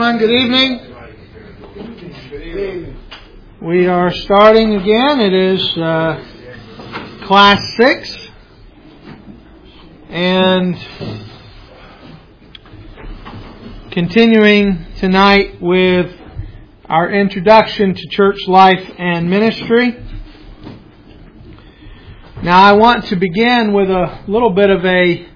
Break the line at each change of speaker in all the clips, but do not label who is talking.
everyone. Good evening. We are starting again. It is Class 6. And continuing tonight with our introduction to church life and ministry. Now I want to begin with a little bit of a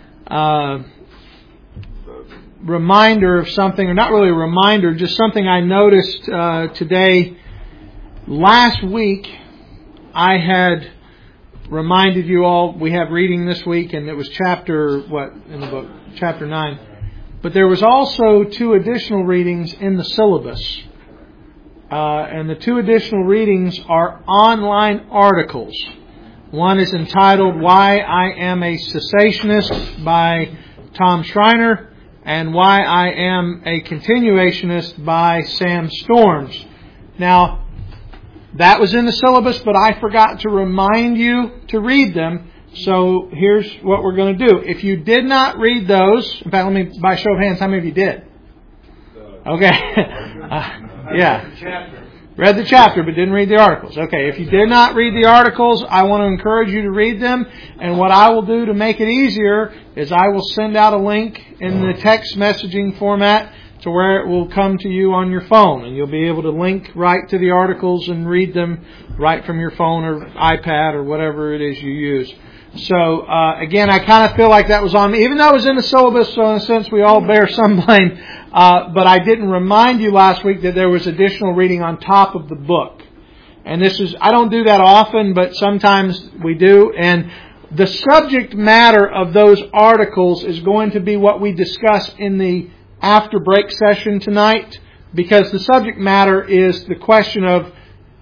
reminder of something, or not really a reminder, just something I noticed today. Last week, I had reminded you all, we have reading this week, and it was chapter 9. But there was also 2 additional readings in the syllabus. And the 2 additional readings are online articles. One is entitled, Why I Am a Cessationist by Tom Schreiner, and Why I Am a Continuationist by Sam Storms. Now, that was in the syllabus, but I forgot to remind you to read them. So here's what we're going to do. If you did not read those, in fact, let me, by show of hands, how many of you did? Okay. Yeah. Read the chapter, but didn't read the articles. Okay, if you did not read the articles, I want to encourage you to read them. And what I will do to make it easier is I will send out a link in the text messaging format to where it will come to you on your phone. And you'll be able to link right to the articles and read them right from your phone or iPad or whatever it is you use. So, again, I kind of feel like that was on me. Even though it was in the syllabus, so in a sense we all bear some blame. But I didn't remind you last week that there was additional reading on top of the book. And this is, I don't do that often, but sometimes we do. And the subject matter of those articles is going to be what we discuss in the after break session tonight. Because the subject matter is the question of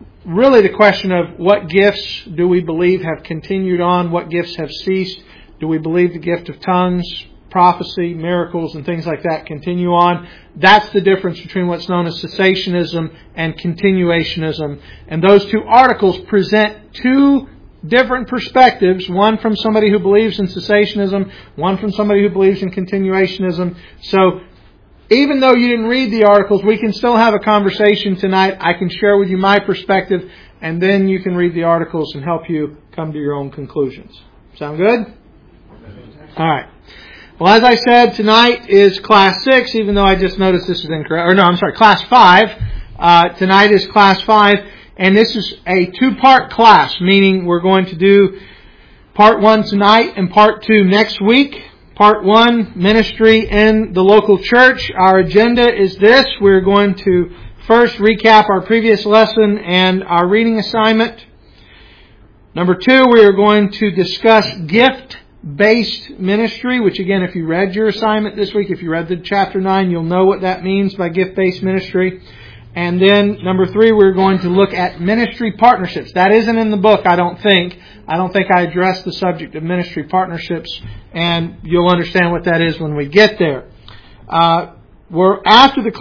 what gifts do we believe have continued on? What gifts have ceased? Do we believe the gift of tongues, prophecy, miracles, and things like that continue on? That's the difference between what's known as cessationism and continuationism. And those 2 articles present 2 different perspectives. One from somebody who believes in cessationism, one from somebody who believes in continuationism. So, even though you didn't read the articles, we can still have a conversation tonight. I can share with you my perspective, and then you can read the articles and help you come to your own conclusions. Sound good? All right. Well, as I said, tonight is Class 6, even though I just noticed this is incorrect. Or no, I'm sorry, Class 5. Tonight is Class 5, and this is a 2-part class, meaning we're going to do Part 1 tonight and Part 2 next week. Part 1, ministry in the local church. Our agenda is this. We're going to first recap our previous lesson and our reading assignment. Number 2, we are going to discuss gift-based ministry, which again, if you read your assignment this week, if you read the chapter 9, you'll know what that means by gift-based ministry. And then, number 3, we're going to look at ministry partnerships. That isn't in the book, I don't think. I don't think I addressed the subject of ministry partnerships, and you'll understand what that is when we get there. After the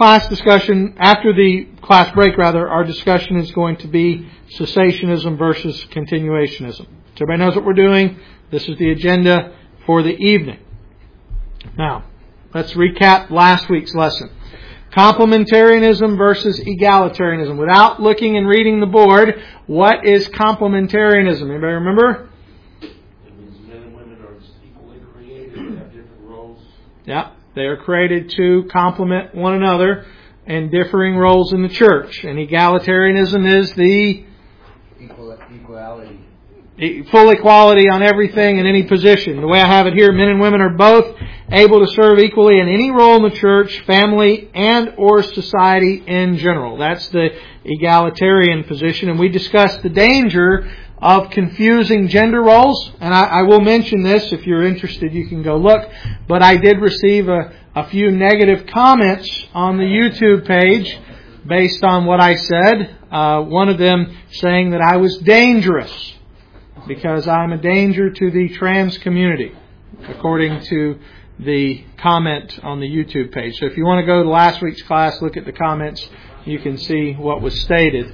class break, our discussion is going to be cessationism versus continuationism. So everybody knows what we're doing. This is the agenda for the evening. Now, let's recap last week's lesson. Complementarianism versus egalitarianism. Without looking and reading the board, what is complementarianism? Anybody remember?
It means men and women are equally created and have different roles.
Yeah, they are created to complement one another in differing roles in the church. And egalitarianism is the
equality.
Full equality on everything in any position. The way I have it here, men and women are both able to serve equally in any role in the church, family, and or society in general. That's the egalitarian position. And we discussed the danger of confusing gender roles. And I will mention this. If you're interested, you can go look. But I did receive a few negative comments on the YouTube page based on what I said. One of them saying that I was dangerous, because I'm a danger to the trans community, according to the comment on the YouTube page. So if you want to go to last week's class, look at the comments, you can see what was stated.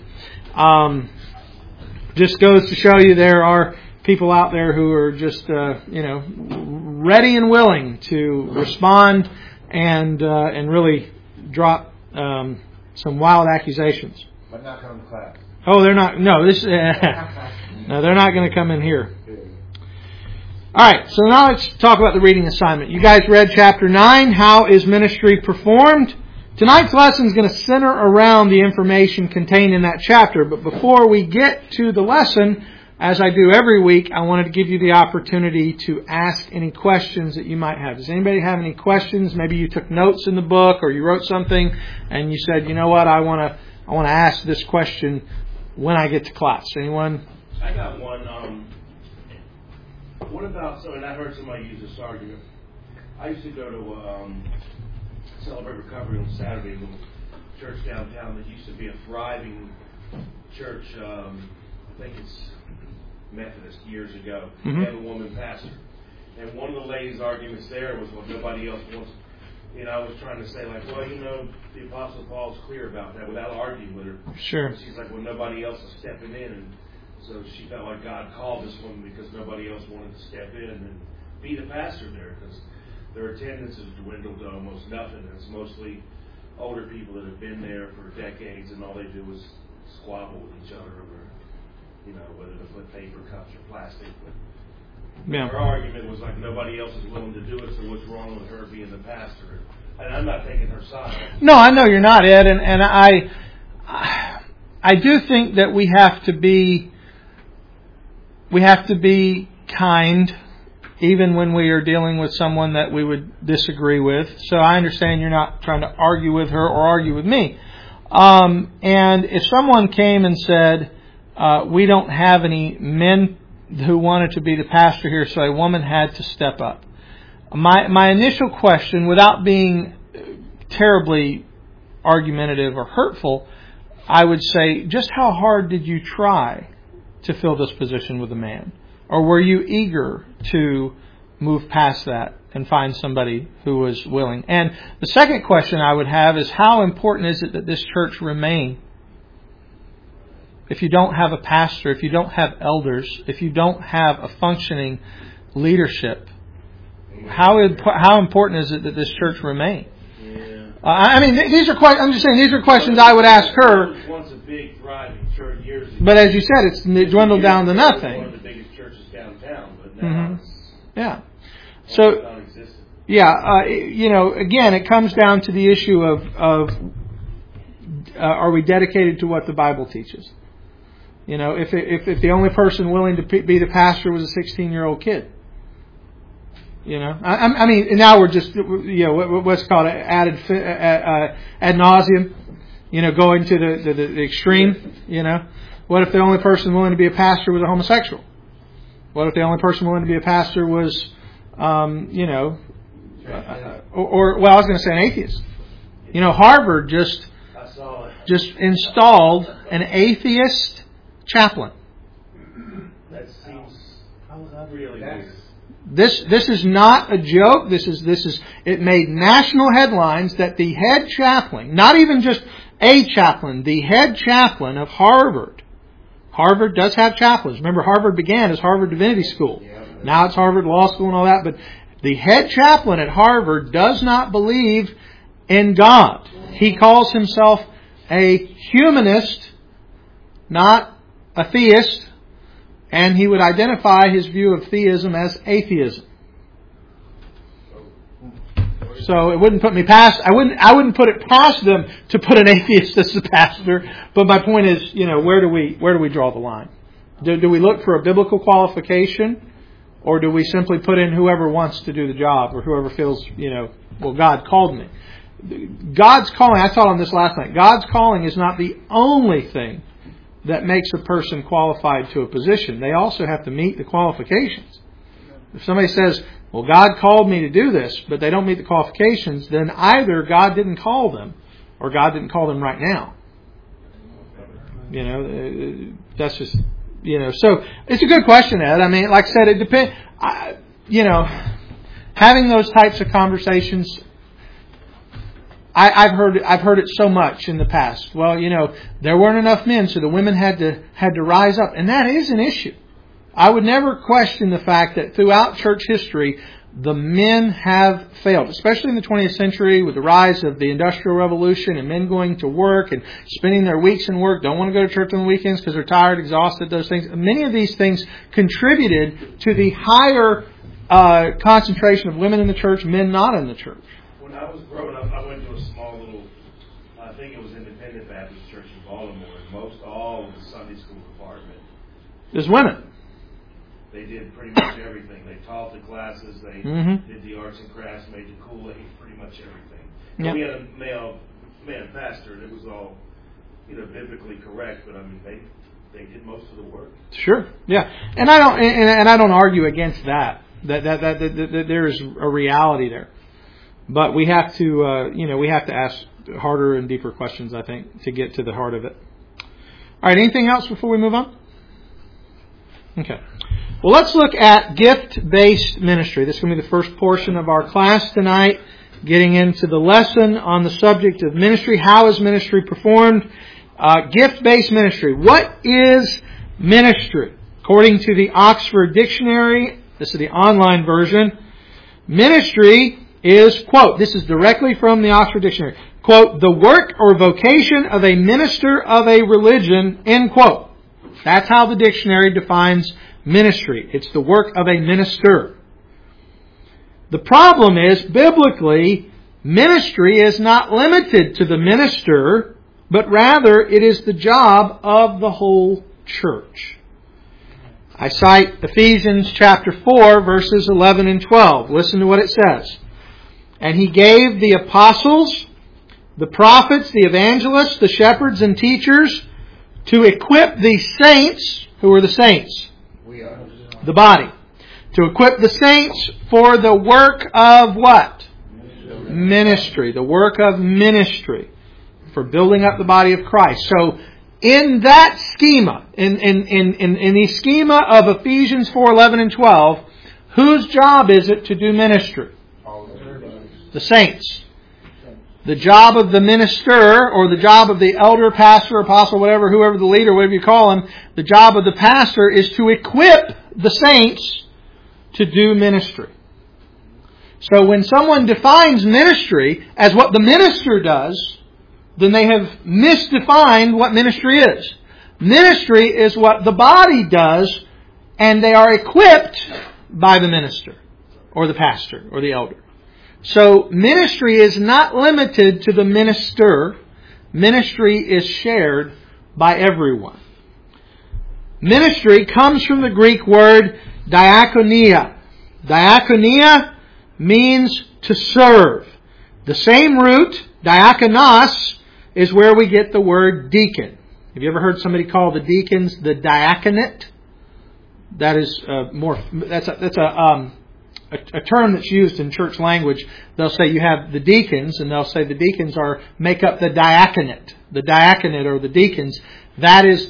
Just goes to show you there are people out there who are just, ready and willing to respond and really drop some wild accusations.
But not come to class.
Oh, they're not. No, this. No, they're not going to come in here. All right. So now let's talk about the reading assignment. You guys read chapter 9. How is ministry performed? Tonight's lesson is going to center around the information contained in that chapter. But before we get to the lesson, as I do every week, I wanted to give you the opportunity to ask any questions that you might have. Does anybody have any questions? Maybe you took notes in the book or you wrote something and you said, you know what, I want to ask this question when I get to class. Anyone?
I got one. What about, and I heard somebody use this argument. I used to go to Celebrate Recovery on Saturdays in a church downtown that used to be a thriving church. I think it's Methodist years ago.
Mm-hmm.
They had a woman pastor. And one of the ladies' arguments there was, well, nobody else wants. I was trying to say, like, well, the Apostle Paul's clear about that without arguing with her.
Sure.
And she's like, well, nobody else is stepping in. And so she felt like God called this woman because nobody else wanted to step in and be the pastor there because their attendance has dwindled to almost nothing. It's mostly older people that have been there for decades and all they do is squabble with each other over, whether to put paper cups or plastic. But her argument was like nobody else is willing to do it, so what's wrong with her being the pastor? And I'm not taking her side.
No, I know you're not, Ed, and I do think that we have to be kind, even when we are dealing with someone that we would disagree with. So I understand you're not trying to argue with her or argue with me. And if someone came and said, we don't have any men who wanted to be the pastor here, so a woman had to step up. My initial question, without being terribly argumentative or hurtful, I would say, just how hard did you try to fill this position with a man? Or were you eager to move past that and find somebody who was willing? And the second question I would have is, how important is it that this church remain? If you don't have a pastor, if you don't have elders, if you don't have a functioning leadership, how important is it that this church remain? These are I'm just saying these are questions I would ask her.
It was once a big thriving church years ago.
But as you said, it's dwindled down to nothing.
One of the biggest churches downtown, but now it's non-existent.
Again, it comes down to the issue of are we dedicated to what the Bible teaches? If the only person willing to be the pastor was a 16-year-old kid. Now we're just, what's called ad nauseum, going to the extreme, What if the only person willing to be a pastor was a homosexual? What if the only person willing to be a pastor was, I was going to say an atheist. Harvard just installed an atheist chaplain.
That seems really weird.
This is not a joke. It made national headlines that the head chaplain, not even just a chaplain, the head chaplain of Harvard. Harvard does have chaplains. Remember, Harvard began as Harvard Divinity School. Now it's Harvard Law School and all that. But the head chaplain at Harvard does not believe in God. He calls himself a humanist, not a theist. And he would identify his view of theism as atheism. So it wouldn't put me past. I wouldn't put it past them to put an atheist as the pastor. But my point is, where do we draw the line? Do we look for a biblical qualification, or do we simply put in whoever wants to do the job, or whoever feels, God called me? God's calling. I taught on this last night. God's calling is not the only thing that makes a person qualified to a position. They also have to meet the qualifications. If somebody says, well, God called me to do this, but they don't meet the qualifications, then either God didn't call them or God didn't call them right now. That's just, so it's a good question, Ed. Like I said, it depends, having those types of conversations, I've heard it so much in the past. Well, there weren't enough men, so the women had to rise up, and that is an issue. I would never question the fact that throughout church history, the men have failed, especially in the 20th century with the rise of the Industrial Revolution and men going to work and spending their weeks in work, don't want to go to church on the weekends because they're tired, exhausted, those things. Many of these things contributed to the higher concentration of women in the church, men not in the church.
When I was growing up, I went to a small little, I think it was Independent Baptist Church in Baltimore, and all of the Sunday school department.
There's women.
They did pretty much everything. They taught the classes. They did the arts and crafts, made the Kool-Aid, pretty much everything.
Yep.
We had a male pastor, and it was all, biblically correct. But I mean, they did most of the work.
Sure, yeah, and I don't argue against that. That there is a reality there, but we have to we have to ask harder and deeper questions, I think, to get to the heart of it. All right, anything else before we move on? Okay. Well, let's look at gift-based ministry. This is going to be the first portion of our class tonight, getting into the lesson on the subject of ministry. How is ministry performed? Gift-based ministry. What is ministry? According to the Oxford Dictionary, this is the online version, ministry is, quote, this is directly from the Oxford Dictionary, quote, the work or vocation of a minister of a religion, end quote. That's how the dictionary defines ministry. It's the work of a minister. The problem is, biblically, ministry is not limited to the minister, but rather it is the job of the whole church. I cite Ephesians chapter 4, verses 11 and 12. Listen to what it says. And He gave the apostles, the prophets, the evangelists, the shepherds and teachers to equip the saints. Who are the saints?
We are.
The body. To equip the saints for the work of what? Ministry. The work of ministry. For building up the body of Christ. So, in that schema, in the schema of Ephesians 4, 11 and 12, whose job is it to do ministry? The saints. The job of the minister, or the job of the elder, pastor, apostle, whatever, whoever the leader, whatever you call him, the job of the pastor is to equip the saints to do ministry. So when someone defines ministry as what the minister does, then they have misdefined what ministry is. Ministry is what the body does, and they are equipped by the minister, or the pastor, or the elder. So ministry is not limited to the minister. Ministry is shared by everyone. Ministry comes from the Greek word diakonia. Diakonia means to serve. The same root, diakonos, is where we get the word deacon. Have you ever heard somebody call the deacons the diaconate? That is that's a term that's used in church language. They'll say you have the deacons, and they'll say the deacons make up the diaconate. The diaconate, or the deacons, that's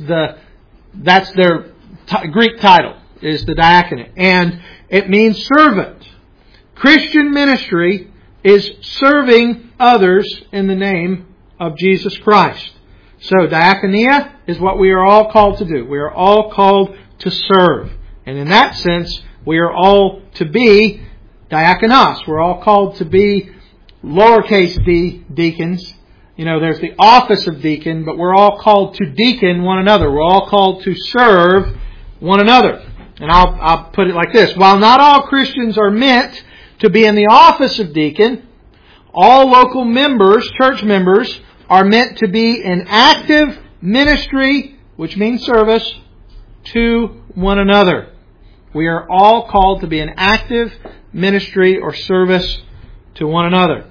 their Greek title, is the diaconate. And it means servant. Christian ministry is serving others in the name of Jesus Christ. So diakonia is what we are all called to do. We are all called to serve. And in that sense, we are all to be diakonos. We're all called to be lowercase d, deacons. There's the office of deacon, but we're all called to deacon one another. We're all called to serve one another. And I'll put it like this. While not all Christians are meant to be in the office of deacon, all local members, church members, are meant to be in active ministry, which means service, to one another. We are all called to be in active ministry or service to one another.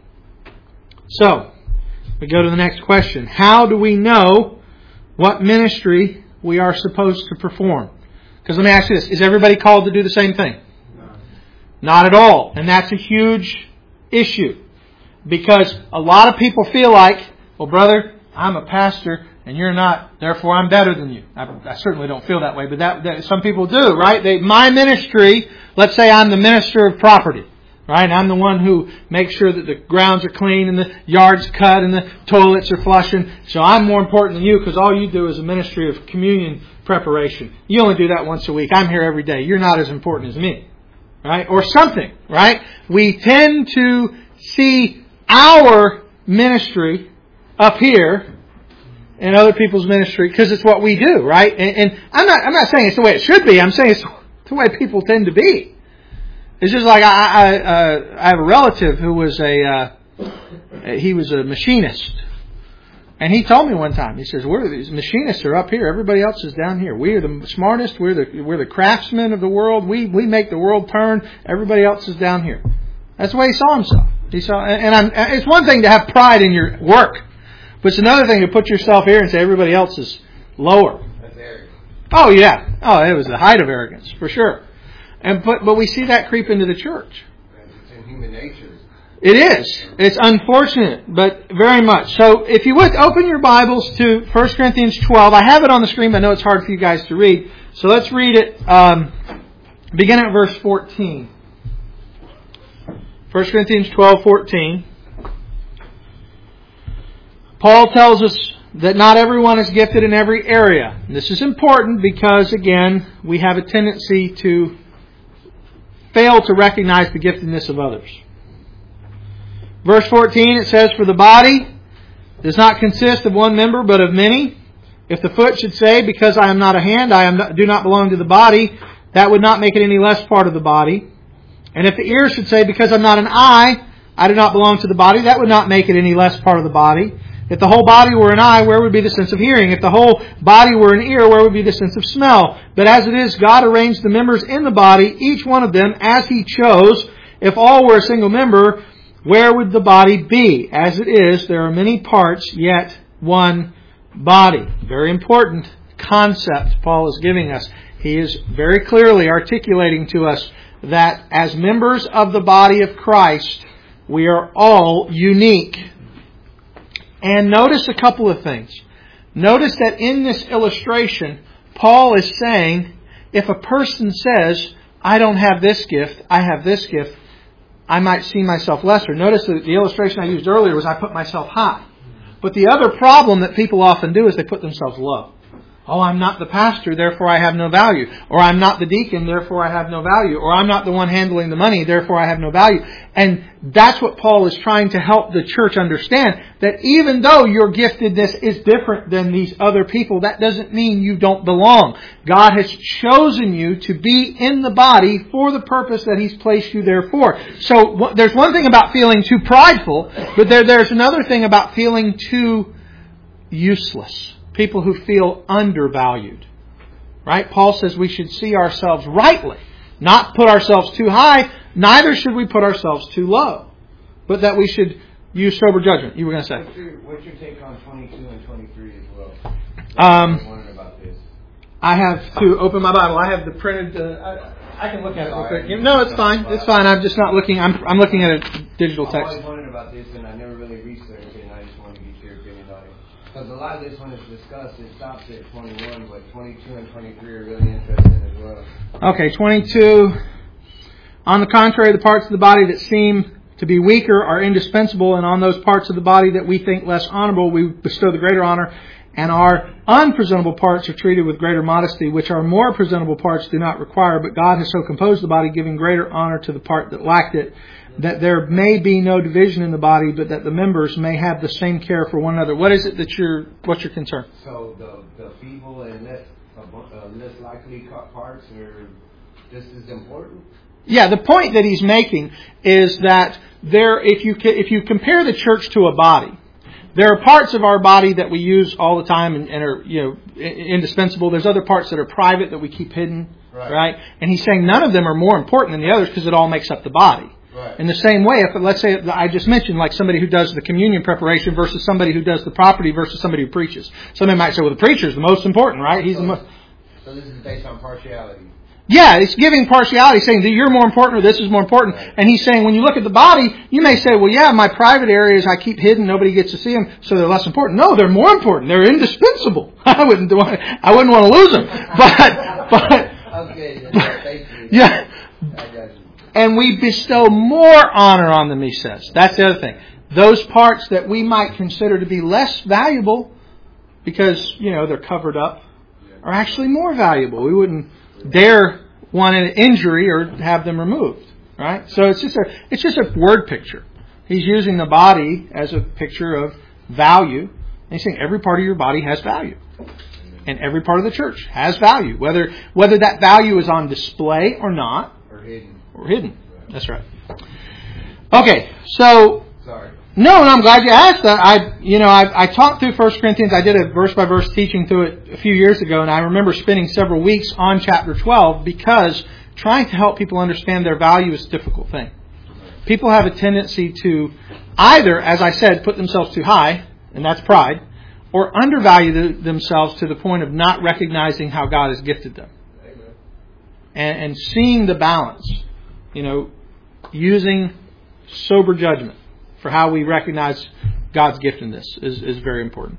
So, we go to the next question. How do we know what ministry we are supposed to perform? Because let me ask you this. Is everybody called to do the same thing? No. Not at all. And that's a huge issue. Because a lot of people feel like, well, brother, I'm a pastor and you're not, therefore I'm better than you. I certainly don't feel that way, but that some people do, right? My ministry, let's say I'm the minister of property, right? I'm the one who makes sure that the grounds are clean and the yard's cut and the toilets are flushing. So I'm more important than you because all you do is a ministry of communion preparation. You only do that once a week. I'm here every day. You're not as important as me. right? Or something, right? We tend to see our ministry up here and other people's ministry because it's what we do, right? And I'm not saying it's the way it should be. I'm saying it's the way people tend to be. It's just like I have a relative who was he was a machinist. And he told me one time, he says, these machinists are up here. Everybody else is down here. We are the smartest. We're the craftsmen of the world. We make the world turn. Everybody else is down here. That's the way he saw himself. It's one thing to have pride in your work, but it's another thing to put yourself here and say everybody else is lower.
That's arrogant.
Oh yeah. Oh, it was the height of arrogance for sure. But we see that creep into the church.
It's in human nature.
It is. It's unfortunate, but very much. So if you would, open your Bibles to 1 Corinthians 12. I have it on the screen, but I know it's hard for you guys to read. So let's read it, beginning at verse 14. 1 Corinthians 12:14. Paul tells us that not everyone is gifted in every area. And this is important because, again, we have a tendency to fail to recognize the giftedness of others. Verse 14, it says, "For the body does not consist of one member, but of many. If the foot should say, because I am not a hand, do not belong to the body, that would not make it any less part of the body. And if the ear should say, because I'm not an eye, I do not belong to the body, that would not make it any less part of the body. If the whole body were an eye, where would be the sense of hearing? If the whole body were an ear, where would be the sense of smell? But as it is, God arranged the members in the body, each one of them, as He chose. If all were a single member, where would the body be? As it is, there are many parts, yet one body." Very important concept Paul is giving us. He is very clearly articulating to us that as members of the body of Christ, we are all unique. And notice a couple of things. Notice that in this illustration, Paul is saying, if a person says, I don't have this gift, I have this gift, I might see myself lesser. Notice that the illustration I used earlier was I put myself high. But the other problem that people often do is they put themselves low. Oh, I'm not the pastor, therefore I have no value. Or I'm not the deacon, therefore I have no value. Or I'm not the one handling the money, therefore I have no value. And that's what Paul is trying to help the church understand. That even though your giftedness is different than these other people, that doesn't mean you don't belong. God has chosen you to be in the body for the purpose that He's placed you there for. So there's one thing about feeling too prideful, but there's another thing about feeling too useless. People who feel undervalued. Right? Paul says we should see ourselves rightly. Not put ourselves too high. Neither should we put ourselves too low. But that we should use sober judgment. You were going to say.
What's your take on 22 and 23 as well?
I'm
wondering about this.
I have to open my Bible. I have the printed... I can look at it real quick. No, it's fine. It's fine. I'm just not looking... I'm looking at a digital text.
I always wondered about this and I never really researched it and I just wanted to get your opinion on it. Because a lot of this one is discussed, it stops at 21, but 22 and 23 are really interesting as well.
Okay, 22. On the contrary, the parts of the body that seem to be weaker are indispensable, and on those parts of the body that we think less honorable, we bestow the greater honor, and our unpresentable parts are treated with greater modesty, which our more presentable parts do not require, but God has so composed the body, giving greater honor to the part that lacked it, that there may be no division in the body, but that the members may have the same care for one another. What is it that what's your concern?
So the feeble and less likely parts are just as important?
Yeah, the point that he's making is that if you compare the church to a body, there are parts of our body that we use all the time and are indispensable. There's other parts that are private that we keep hidden, right? And he's saying none of them are more important than the others because it all makes up the body.
Right.
In the same way, if let's say I just mentioned like somebody who does the communion preparation versus somebody who does the property versus somebody who preaches. Somebody might say, well, the preacher is the most important, right? He's the most.
So this is based on partiality.
Yeah, it's giving partiality, saying that you're more important or this is more important. Right. And he's saying when you look at the body, you may say, well, yeah, my private areas I keep hidden, nobody gets to see them, so they're less important. No, they're more important. They're indispensable. I wouldn't want to lose them. But
okay,
yeah. And we bestow more honor on them, he says. That's the other thing. Those parts that we might consider to be less valuable because, they're covered up are actually more valuable. We wouldn't dare want an injury or have them removed. Right? So it's just a word picture. He's using the body as a picture of value. And he's saying every part of your body has value. And every part of the church has value. Whether that value is on display or not.
Or hidden.
Or hidden. That's right. Okay, so...
Sorry.
No, I'm glad you asked that. I talked through 1 Corinthians. I did a verse-by-verse teaching through it a few years ago, and I remember spending several weeks on chapter 12 because trying to help people understand their value is a difficult thing. People have a tendency to either, as I said, put themselves too high, and that's pride, or undervalue themselves to the point of not recognizing how God has gifted them. And seeing the balance, using sober judgment for how we recognize God's gift in this is very important.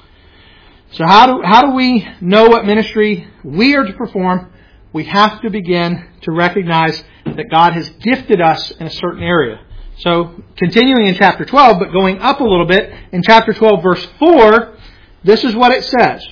So how do we know what ministry we are to perform? We have to begin to recognize that God has gifted us in a certain area. So continuing in chapter 12, but going up a little bit, in chapter 12, verse 4, this is what it says.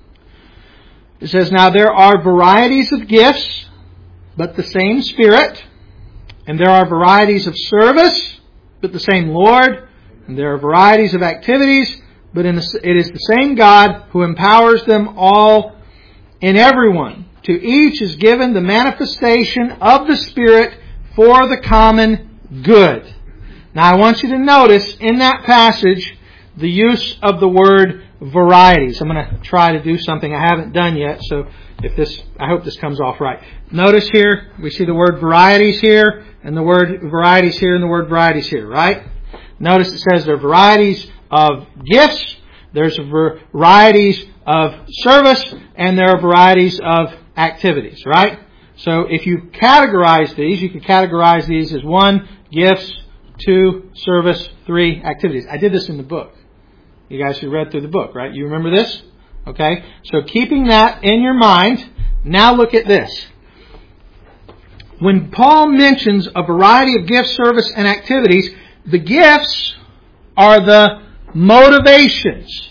It says, "Now there are varieties of gifts, but the same Spirit. And there are varieties of service, but the same Lord. And there are varieties of activities, but it is the same God who empowers them all in everyone. To each is given the manifestation of the Spirit for the common good." Now I want you to notice in that passage the use of the word varieties. I'm going to try to do something I haven't done yet, so I hope this comes off right. Notice here, we see the word varieties here, and the word varieties here, and the word varieties here, right? Notice it says there are varieties of gifts, there's varieties of service, and there are varieties of activities, right? So if you categorize these, you can categorize these as 1, gifts, 2, service, 3, activities. I did this in the book. You guys who read through the book, right? You remember this? Okay. So keeping that in your mind, now look at this. When Paul mentions a variety of gifts, service, and activities, the gifts are the motivations.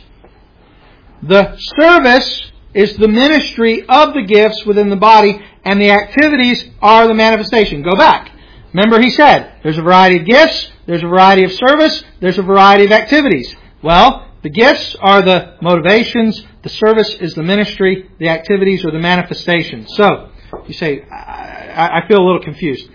The service is the ministry of the gifts within the body, and the activities are the manifestation. Go back. Remember he said, there's a variety of gifts, there's a variety of service, there's a variety of activities. Well, the gifts are the motivations, the service is the ministry, the activities are the manifestations. So, you say, I feel a little confused.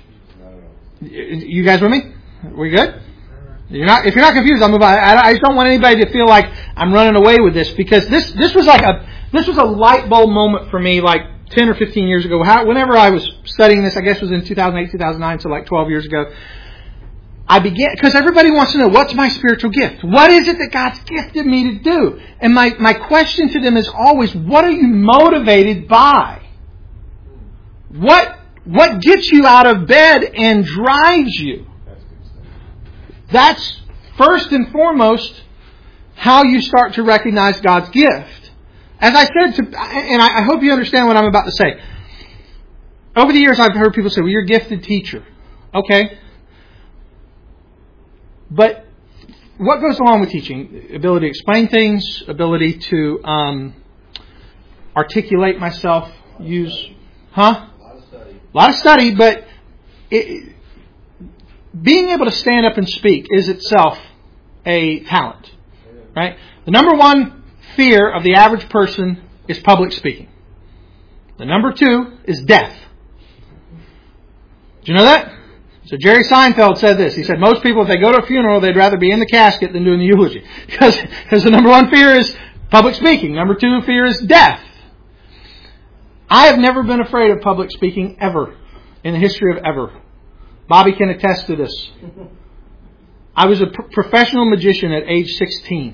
You guys with me? We good? If you're not confused, I'll move on. I just don't want anybody to feel like I'm running away with this, because this was a light bulb moment for me like 10 or 15 years ago. Whenever I was studying this, I guess it was in 2008, 2009, so like 12 years ago. I began, because everybody wants to know, what's my spiritual gift? What is it that God's gifted me to do? And my question to them is always, what are you motivated by? What gets you out of bed and drives you? That's first and foremost how you start to recognize God's gift. As I said, and I hope you understand what I'm about to say. Over the years, I've heard people say, well, you're a gifted teacher. Okay. But what goes along with teaching? Ability to explain things, ability to articulate myself, use... Huh? A lot of study, but being able to stand up and speak is itself a talent. Right? The number one fear of the average person is public speaking. The number 2 is death. Did you know that? So Jerry Seinfeld said this. He said, most people, if they go to a funeral, they'd rather be in the casket than doing the eulogy. Because the number 1 fear is public speaking. Number 2 fear is death. I have never been afraid of public speaking ever. In the history of ever. Bobby can attest to this. I was a professional magician at age 16.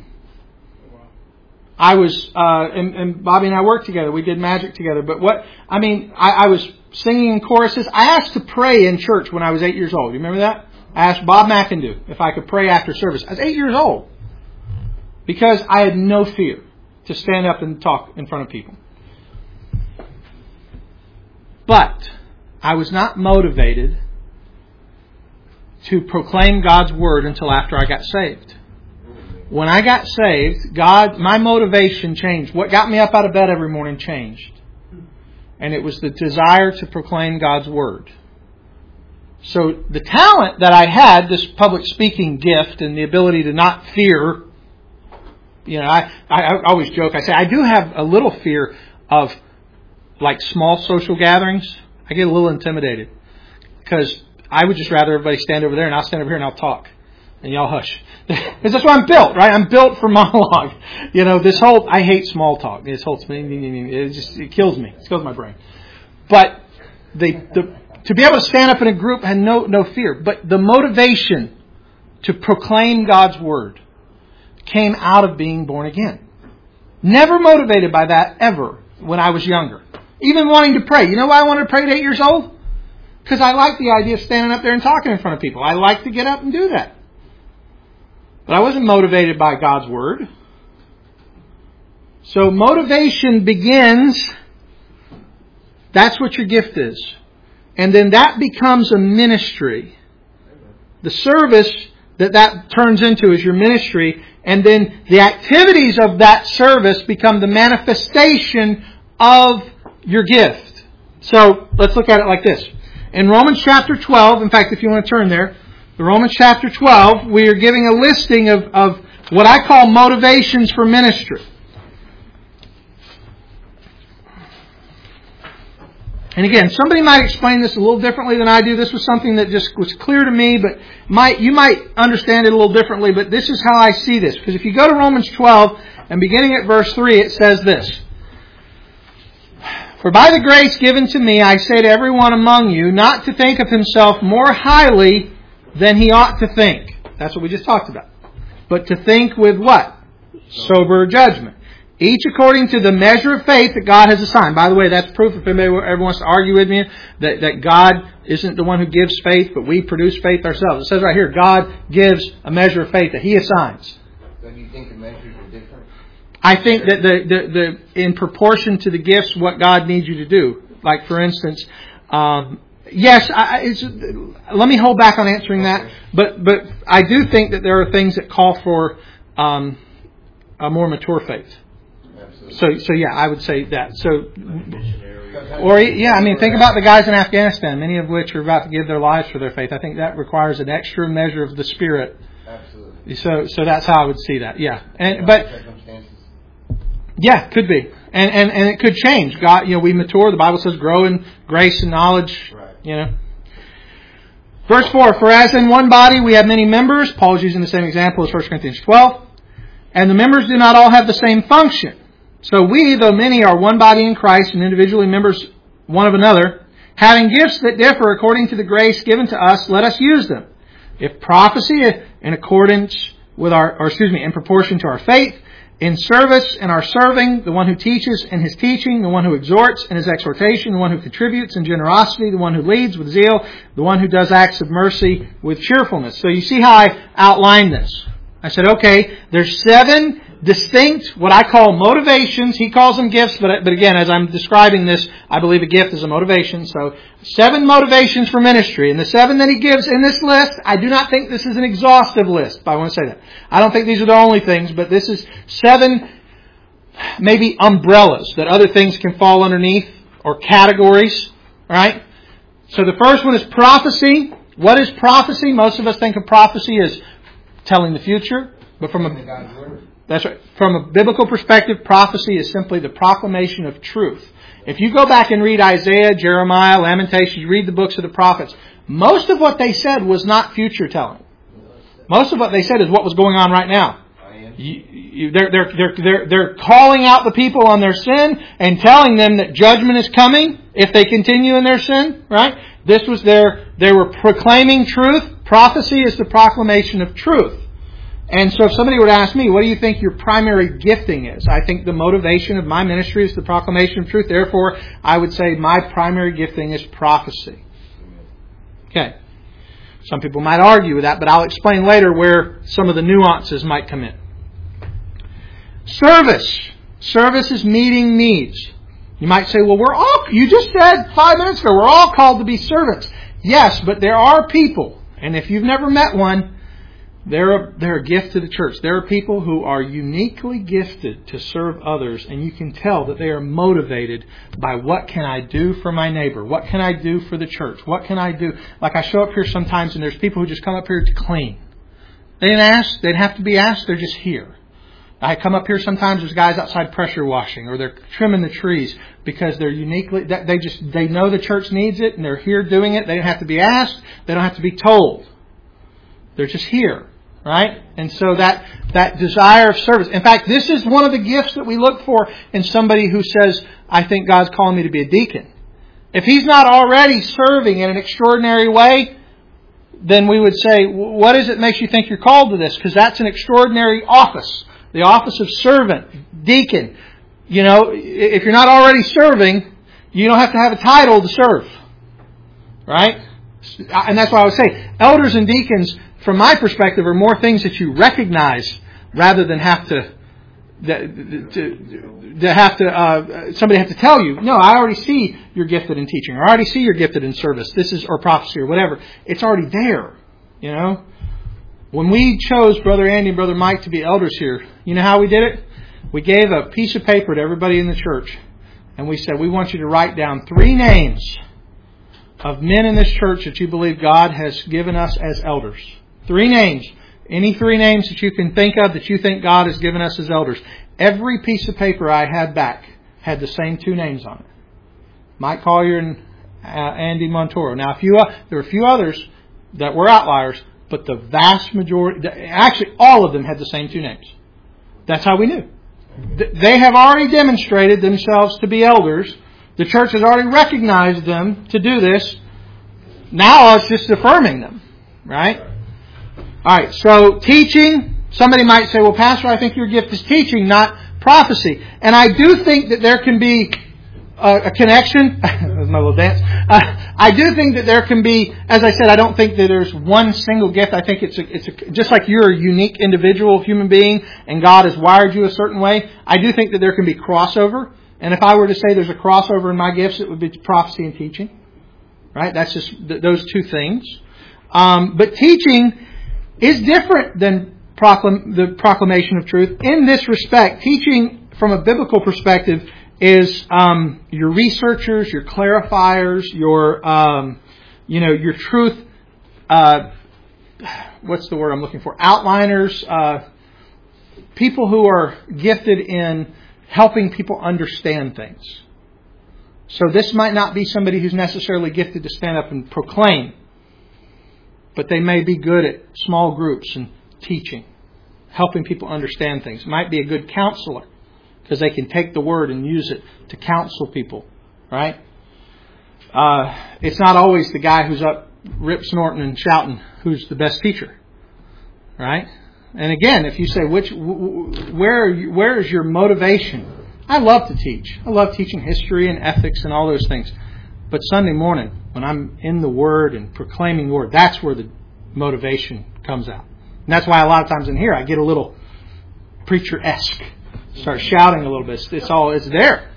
I was, and Bobby and I worked together. We did magic together. But I was singing in choruses. I asked to pray in church when I was 8 years old. You remember that? I asked Bob McIndoe if I could pray after service. I was 8 years old. Because I had no fear to stand up and talk in front of people. But I was not motivated to proclaim God's word until after I got saved. When I got saved, my motivation changed. What got me up out of bed every morning changed. And it was the desire to proclaim God's Word. So the talent that I had, this public speaking gift and the ability to not fear, I always joke, I say I do have a little fear of like small social gatherings. I get a little intimidated because I would just rather everybody stand over there and I'll stand over here and I'll talk and y'all hush. Because that's what I'm built, right? I'm built for monologue. I hate small talk. It kills me. It kills my brain. But to be able to stand up in a group had no fear. But the motivation to proclaim God's Word came out of being born again. Never motivated by that ever when I was younger. Even wanting to pray. You know why I wanted to pray at 8 years old? Because I like the idea of standing up there and talking in front of people. I like to get up and do that. But I wasn't motivated by God's Word. So motivation begins, that's what your gift is. And then that becomes a ministry. The service that turns into is your ministry. And then the activities of that service become the manifestation of your gift. So let's look at it like this. In Romans chapter 12, in fact, if you want to turn there, Romans chapter 12, we are giving a listing of what I call motivations for ministry. And again, somebody might explain this a little differently than I do. This was something that just was clear to me, but you might understand it a little differently, but this is how I see this. Because if you go to Romans 12, and beginning at verse 3, it says this. For by the grace given to me, I say to everyone among you, not to think of himself more highly than he ought to think. That's what we just talked about. But to think with what? Sober judgment. Each according to the measure of faith that God has assigned. By the way, that's proof, if anybody ever wants to argue with me, that God isn't the one who gives faith, but we produce faith ourselves. It says right here, God gives a measure of faith that He assigns.
So do you think the measures are different?
I think that the in proportion to the gifts, what God needs you to do. Like, for instance, yes, let me hold back on answering that. But I do think that there are things that call for a more mature faith. So yeah, I would say that. Think about the guys in Afghanistan, many of which are about to give their lives for their faith. I think that requires an extra measure of the Spirit. Absolutely. So that's how I would see that. Yeah, yeah, could be, and it could change. God, we mature. The Bible says, grow in grace and knowledge. Right. Verse 4: For as in one body we have many members. Paul's using the same example as 1 Corinthians 12, and the members do not all have the same function. So we, though many, are one body in Christ and individually members one of another, having gifts that differ according to the grace given to us, let us use them. If prophecy, in proportion to our faith, in service in our serving, the one who teaches in his teaching, the one who exhorts in his exhortation, the one who contributes in generosity, the one who leads with zeal, the one who does acts of mercy with cheerfulness. So you see how I outlined this. I said, okay, there's 7 distinct, what I call motivations. He calls them gifts, but again, as I'm describing this, I believe a gift is a motivation. So 7 motivations for ministry. And the 7 that he gives in this list, I do not think this is an exhaustive list, but I want to say that. I don't think these are the only things, but this is 7 maybe umbrellas that other things can fall underneath, or categories, right? So the first one is prophecy. What is prophecy? Most of us think of prophecy as telling the future, but that's right. From a biblical perspective, prophecy is simply the proclamation of truth. If you go back and read Isaiah, Jeremiah, Lamentations, you read the books of the prophets, most of what they said was not future telling. Most of what they said is what was going on right now. They're calling out the people on their sin and telling them that judgment is coming if they continue in their sin, right? They were proclaiming truth. Prophecy is the proclamation of truth. And so if somebody were to ask me, what do you think your primary gifting is? I think the motivation of my ministry is the proclamation of truth. Therefore, I would say my primary gifting is prophecy. Okay. Some people might argue with that, but I'll explain later where some of the nuances might come in. Service. Service is meeting needs. You might say, well, you just said 5 minutes ago, we're all called to be servants. Yes, but there are people, and if you've never met one, They're a gift to the church. There are people who are uniquely gifted to serve others, and you can tell that they are motivated by what can I do for my neighbor? What can I do for the church? What can I do? Like I show up here sometimes and there's people who just come up here to clean. They didn't ask. They didn't have to be asked. They're just here. I come up here sometimes, there's guys outside pressure washing or they're trimming the trees because they're uniquely, they know the church needs it and they're here doing it. They don't have to be asked. They don't have to be told. They're just here. Right? And so that desire of service. In fact, this is one of the gifts that we look for in somebody who says, I think God's calling me to be a deacon. If he's not already serving in an extraordinary way, then we would say, what is it makes you think you're called to this? Because that's an extraordinary office. The office of servant, deacon. You know, if you're not already serving, you don't have to have a title to serve. Right? And that's why I would say, elders and deacons, from my perspective, are more things that you recognize rather than have to somebody have to tell you. No, I already see you're gifted in teaching, or I already see you're gifted in service. This is or prophecy or whatever. It's already there. You know, when we chose Brother Andy and Brother Mike to be elders here, you know how we did it? We gave a piece of paper to everybody in the church, and we said, we want you to write down 3 names of men in this church that you believe God has given us as elders. 3 names. Any 3 names that you can think of that you think God has given us as elders. Every piece of paper I had back had the same 2 names on it. Mike Collier and Andy Montoro. Now, there were a few others that were outliers, but the vast majority, actually all of them had the same 2 names. That's how we knew. They have already demonstrated themselves to be elders. The church has already recognized them to do this. Now it's just affirming them. Right? Alright, so teaching. Somebody might say, well, Pastor, I think your gift is teaching, not prophecy. And I do think that there can be a connection. That was my little dance. I do think that there can be, as I said, I don't think that there's one single gift. I think it's just like you're a unique individual human being and God has wired you a certain way. I do think that there can be crossover. And if I were to say there's a crossover in my gifts, it would be prophecy and teaching. Right? That's just those 2 things. But teaching is different than the proclamation of truth. In this respect, teaching from a biblical perspective is your researchers, your clarifiers, your truth. What's the word I'm looking for? Outliners. People who are gifted in helping people understand things. So this might not be somebody who's necessarily gifted to stand up and proclaim, but they may be good at small groups and teaching, helping people understand things. Might be a good counselor because they can take the word and use it to counsel people, right? It's not always the guy who's up rip snorting and shouting who's the best teacher, right? And again, if you say where is your motivation? I love to teach. I love teaching history and ethics and all those things. But Sunday morning, when I'm in the Word and proclaiming the Word, that's where the motivation comes out. And that's why a lot of times in here I get a little preacher-esque. Start shouting a little bit. It's there.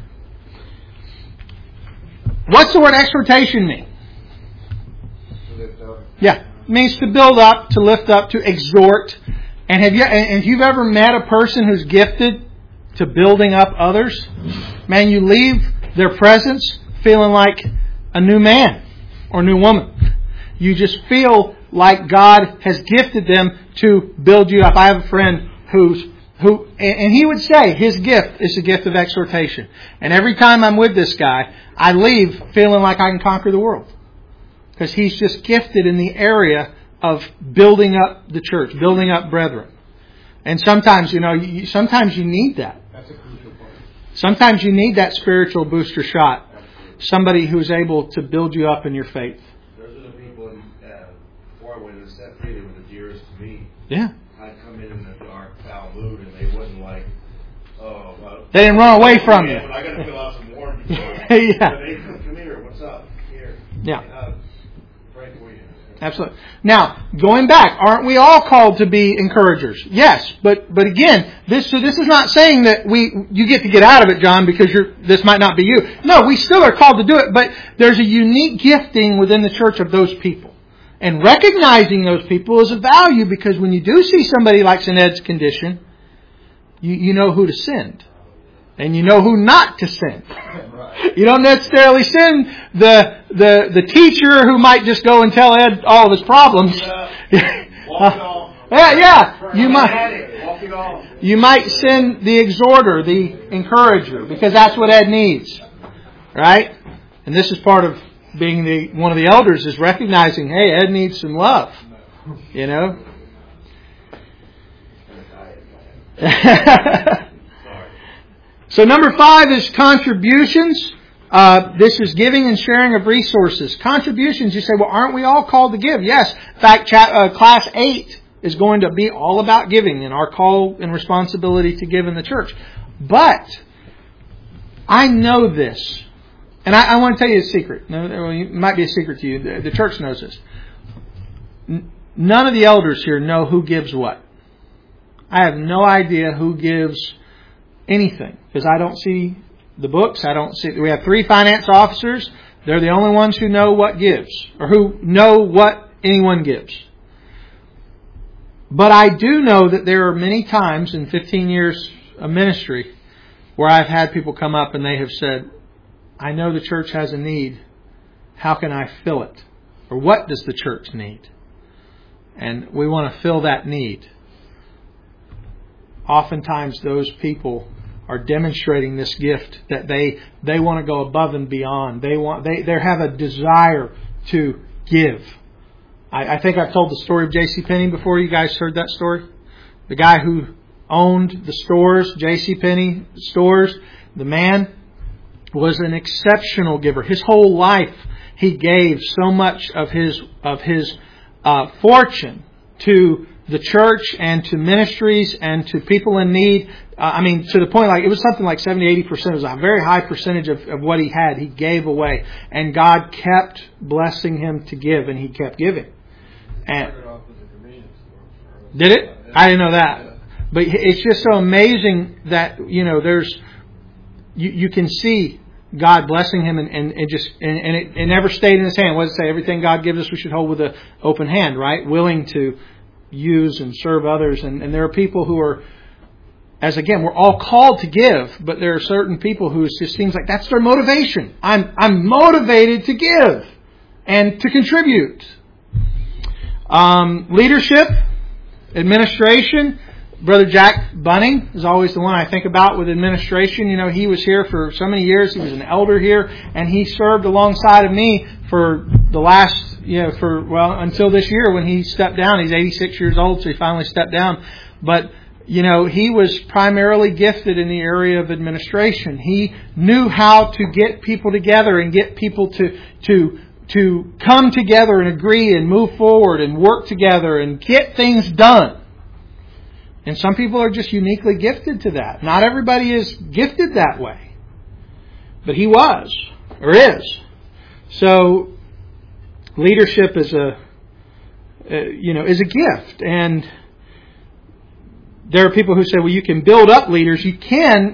What's the word exhortation mean?
To lift up.
Yeah. It means to build up, to lift up, to exhort. And if you've ever met a person who's gifted to building up others, man, you leave their presence feeling like a new man or new woman. You just feel like God has gifted them to build you up. I have a friend who he would say his gift is the gift of exhortation. And every time I'm with this guy, I leave feeling like I can conquer the world. Because he's just gifted in the area of building up the church, building up brethren. And sometimes, sometimes you need that.
That's a crucial part.
Sometimes you need that spiritual booster shot. Somebody who's able to build you up in your faith.
Those are the people before I went to set free, they were the dearest to me.
Yeah.
I'd come in a dark, foul mood, and they wouldn't
they didn't run away from you.
But I got to fill out some warm.
Yeah.
But they come here. What's up? Here.
Yeah.
Pray for you.
Absolutely. Now, going back, aren't we all called to be encouragers? Yes, but again, this is not saying that you get out of it, John, because this might not be you. No, we still are called to do it, but there's a unique gifting within the church of those people. And recognizing those people is a value, because when you do see somebody like in Ed's condition, you know who to send. And you know who not to send. You don't necessarily send the teacher who might just go and tell Ed all of his problems. You might send the exhorter, the encourager, because that's what Ed needs. Right? And this is part of being one of the elders, is recognizing, hey, Ed needs some love. You know? So number 5 is contributions. This is giving and sharing of resources. Contributions, you say, well, aren't we all called to give? Yes. In fact, class 8 is going to be all about giving and our call and responsibility to give in the church. But I know this. And I want to tell you a secret. No, it might be a secret to you. The church knows this. None of the elders here know who gives what. I have no idea who gives anything, because I don't see the books. I don't see. We have 3 finance officers. They're the only ones who know what gives, or who know what anyone gives. But I do know that there are many times in 15 years of ministry where I've had people come up and they have said, I know the church has a need. How can I fill it? Or what does the church need? And we want to fill that need. Oftentimes those people are demonstrating this gift that they want to go above and beyond. They have a desire to give. I think I've told the story of J.C. Penney before. You guys heard that story? The guy who owned the stores, J.C. Penney stores, the man was an exceptional giver. His whole life he gave so much of his fortune to the church and to ministries and to people in need. To the point like it was something like 70-80%. It was a very high percentage of what he had. He gave away, and God kept blessing him to give, and he kept giving. And did it? I didn't know that. But it's just so amazing that there's you can see God blessing him, and it never stayed in his hand. What does it say? Everything God gives us, we should hold with an open hand, right? Willing to use and serve others. And there are people who are, as again, we're all called to give, but there are certain people who it just seems like that's their motivation. I'm motivated to give and to contribute. Leadership, administration. Brother Jack Bunning is always the one I think about with administration. He was here for so many years. He was an elder here, and he served alongside of me for the last, until this year when he stepped down. He's 86 years old, so he finally stepped down. But, he was primarily gifted in the area of administration. He knew how to get people together and get people to come together and agree and move forward and work together and get things done. And some people are just uniquely gifted to that. Not everybody is gifted that way. But he was, or is. So, leadership is a gift. And there are people who say, well, you can build up leaders. You can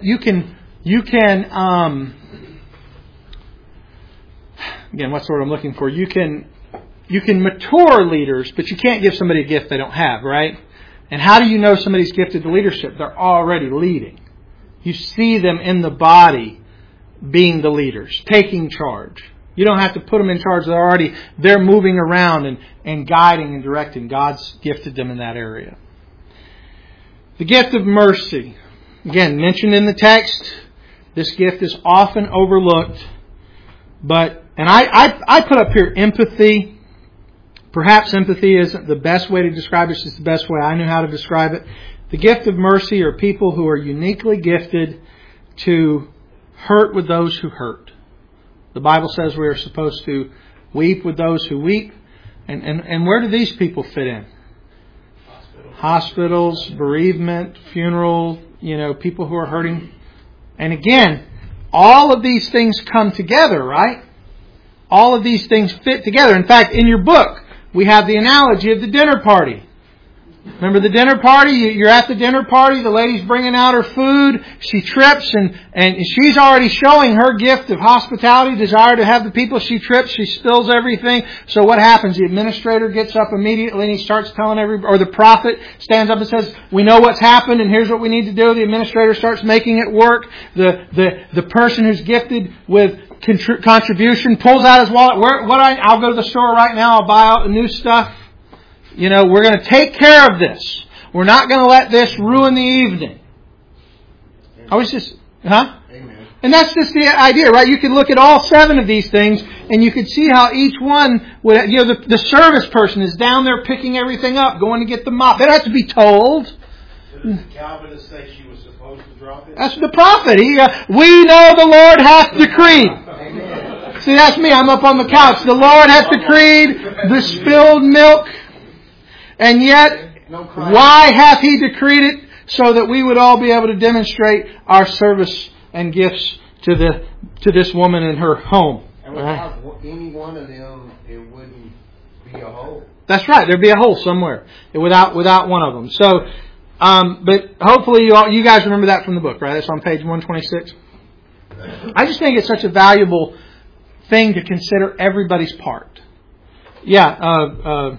again, what's the word I'm looking for? You can mature leaders, but you can't give somebody a gift they don't have, right? And how do you know somebody's gifted to leadership? They're already leading. You see them in the body being the leaders, taking charge. You don't have to put them in charge. They're moving around and guiding and directing. God's gifted them in that area. The gift of mercy. Again, mentioned in the text. This gift is often overlooked. And I put up here empathy. Perhaps empathy isn't the best way to describe it. It's just the best way I knew how to describe it. The gift of mercy are people who are uniquely gifted to hurt with those who hurt. The Bible says we are supposed to weep with those who weep. And where do these people fit in? Hospitals, bereavement, funeral, people who are hurting. And again, all of these things come together, right? All of these things fit together. In fact, in your book, we have the analogy of the dinner party. Remember the dinner party? You're at the dinner party. The lady's bringing out her food. She trips and she's already showing her gift of hospitality, desire to have the people. She trips. She spills everything. So what happens? The administrator gets up immediately and he starts telling everybody, or the prophet stands up and says, we know what's happened and here's what we need to do. The administrator starts making it work. The person who's gifted with contribution pulls out his wallet. I'll go to the store right now. I'll buy out the new stuff. You know, we're going to take care of this. We're not going to let this ruin the evening. I was just,
Amen.
And that's just the idea, right? You could look at all 7 of these things and you could see how each one would, you know, the service person is down there picking everything up, going to get the mop. They don't have to be told.
Did the Calvinist say she was supposed to drop it?
That's the prophet. We know the Lord hath decreed. Amen. See, that's me. I'm up on the couch. The Lord hath decreed the spilled milk. And yet, why hath He decreed it? So that we would all be able to demonstrate our service and gifts to this woman in her home.
And without any one of them, it wouldn't be a whole.
That's right. There'd be a hole somewhere without one of them. So, but hopefully you guys remember that from the book, right? It's on page 126. I just think it's such a valuable thing to consider everybody's part. Yeah.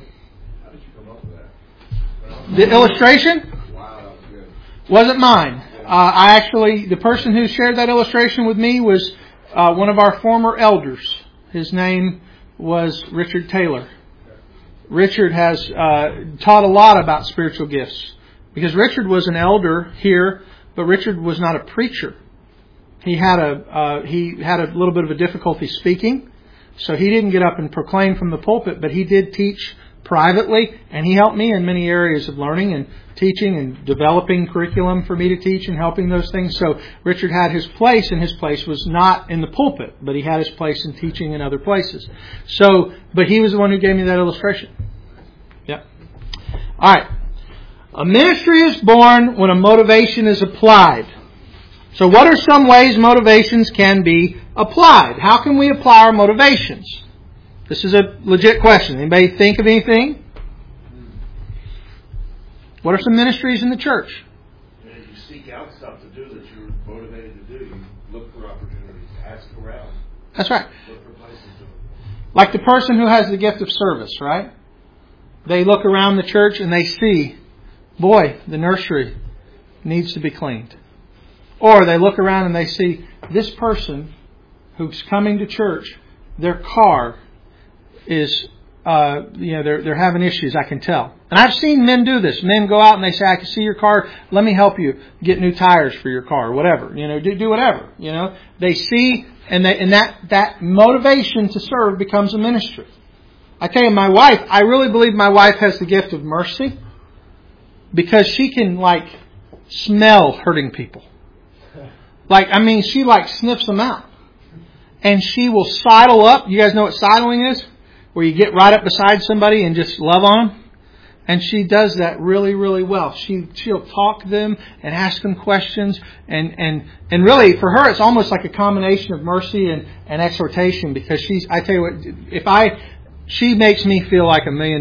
The illustration wasn't mine. The person who shared that illustration with me was one of our former elders. His name was Richard Taylor. Richard has taught a lot about spiritual gifts because Richard was an elder here, but Richard was not a preacher. He had a little bit of a difficulty speaking, so he didn't get up and proclaim from the pulpit, but he did teach privately, and he helped me in many areas of learning and teaching and developing curriculum for me to teach and helping those things. So Richard had his place, and his place was not in the pulpit, but he had his place in teaching in other places. So, but he was the one who gave me that illustration. Yeah. All right. A ministry is born when a motivation is applied. So what are some ways motivations can be applied? How can we apply our motivations? This is a legit question. Anybody think of anything? What are some ministries in the church?
You seek out stuff to do that you're motivated to do. You look for opportunities. Ask around.
That's right.
Look for places to do.
Like the person who has the gift of service, right? They look around the church and they see, boy, the nursery needs to be cleaned. Or they look around and they see this person who's coming to church, their car is, they're having issues, I can tell. And I've seen men do this. Men go out and they say, I can see your car. Let me help you get new tires for your car, whatever. Do whatever. They see, and that motivation to serve becomes a ministry. I tell you, my wife, I really believe my wife has the gift of mercy because she can, smell hurting people. She sniffs them out. And she will sidle up. You guys know what sidling is? Where you get right up beside somebody and just love on them. And she does that really, really well. She'll talk to them and ask them questions. And really, for her, it's almost like a combination of mercy and exhortation. Because I tell you what, she makes me feel like $1 million.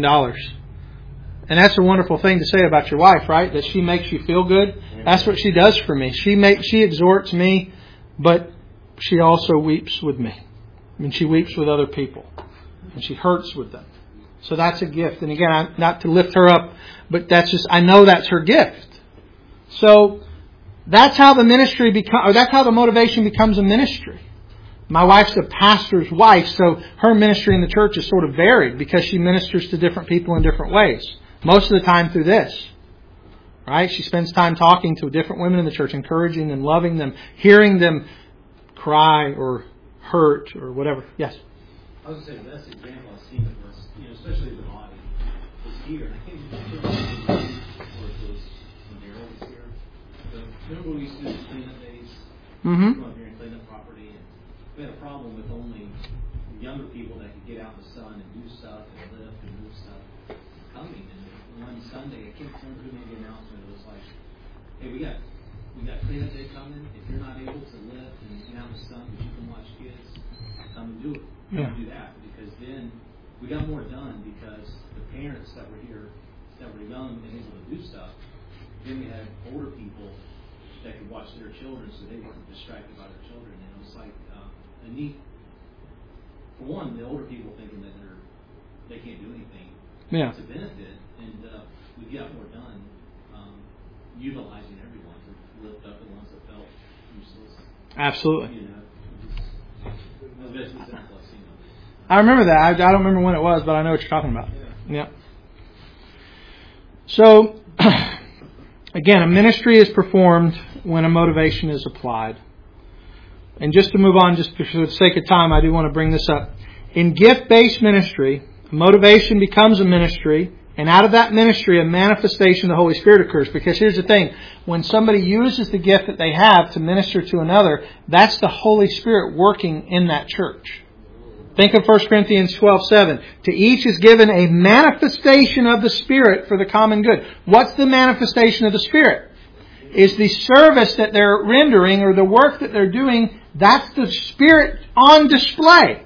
And that's a wonderful thing to say about your wife, right? That she makes you feel good. That's what she does for me. She exhorts me, but she also weeps with me. She weeps with other people. And she hurts with them. So that's a gift. And again, not to lift her up, but I know that's her gift. So that's how the motivation becomes a ministry. My wife's a pastor's wife, so her ministry in the church is sort of varied because she ministers to different people in different ways. Most of the time through this. Right? She spends time talking to different women in the church, encouraging them, loving them, hearing them cry or hurt or whatever. Yes?
I was going to say the best example I've seen of this, especially the body, was here. I think it was when Daryl was here. Remember we used to do the cleanup days?
Mm-hmm.
Come up here and clean up property. And we had a problem with only younger people that could get out in the sun and do stuff and lift and move stuff coming. And one Sunday, I can't remember who made the announcement. It was like, hey, we got cleanup day coming. If you're not able to lift and get out in the sun, but you can watch kids, come and do it.
Yeah.
Do that because then we got more done because the parents that were here that were young and able to do stuff. Then we had older people that could watch their children so they weren't distracted by their children. And it was like a neat, for one, the older people thinking that they can't do anything to benefit, and we get more done utilizing everyone to lift up the ones that felt useless.
Absolutely.
You know, it was basically simple, you know.
I remember that. I don't remember when it was, but I know what you're talking about. Yeah. So, again, a ministry is performed when a motivation is applied. And just to move on, just for the sake of time, I do want to bring this up. In gift-based ministry, motivation becomes a ministry, and out of that ministry, a manifestation of the Holy Spirit occurs. Because here's the thing, when somebody uses the gift that they have to minister to another, that's the Holy Spirit working in that church. Think of 1 Corinthians 12:7. To each is given a manifestation of the Spirit for the common good. What's the manifestation of the Spirit? Is the service that they're rendering or the work that they're doing, that's the Spirit on display.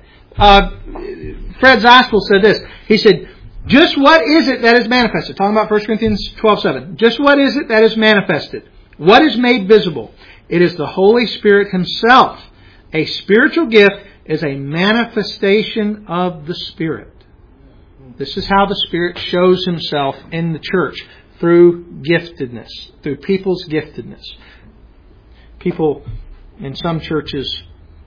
Fred Zaspel said this. He said, just what is it that is manifested? Talking about 1 Corinthians 12:7. Just what is it that is manifested? What is made visible? It is the Holy Spirit Himself. A spiritual gift is a manifestation of the Spirit. This is how the Spirit shows Himself in the church. Through giftedness. Through people's giftedness. People in some churches